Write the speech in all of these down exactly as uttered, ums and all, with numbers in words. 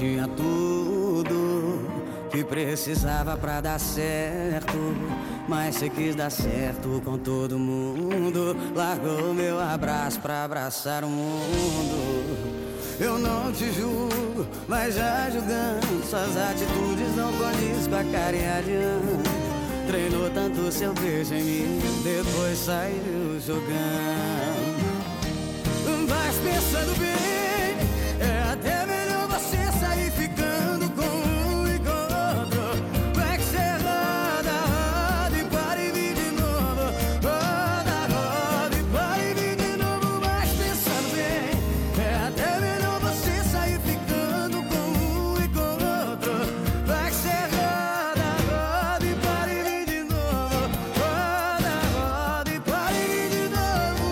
tinha tudo que precisava pra dar certo, mas você quis dar certo com todo mundo. Largou meu abraço pra abraçar o mundo. Eu não te julgo, mas já julgando, suas atitudes não condizem com a carinha de ano. Treinou tanto seu beijo em mim, depois saiu jogando. Mas pensando bem, é até melhor você sair ficando com um e com outro. Vai que cê roda, roda e para e vir de novo. Roda, roda e para e vir de novo. Mas pensando bem, é até melhor você sair ficando com um e com outro. Vai que cê roda, roda e para e vir de novo. Roda, roda e para e vir de novo.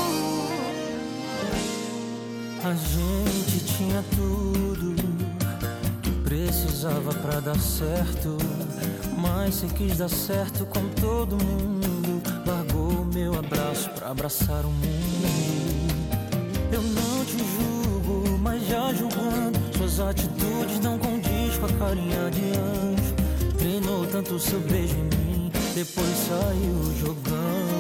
A gente tinha tudo que precisava pra dar certo, mas você quis dar certo com todo mundo. Largou o meu abraço pra abraçar o mundo. Eu não te julgo, mas já julgando, suas atitudes não condiz com a carinha de anjo. Treinou tanto seu beijo em mim, depois saiu jogando.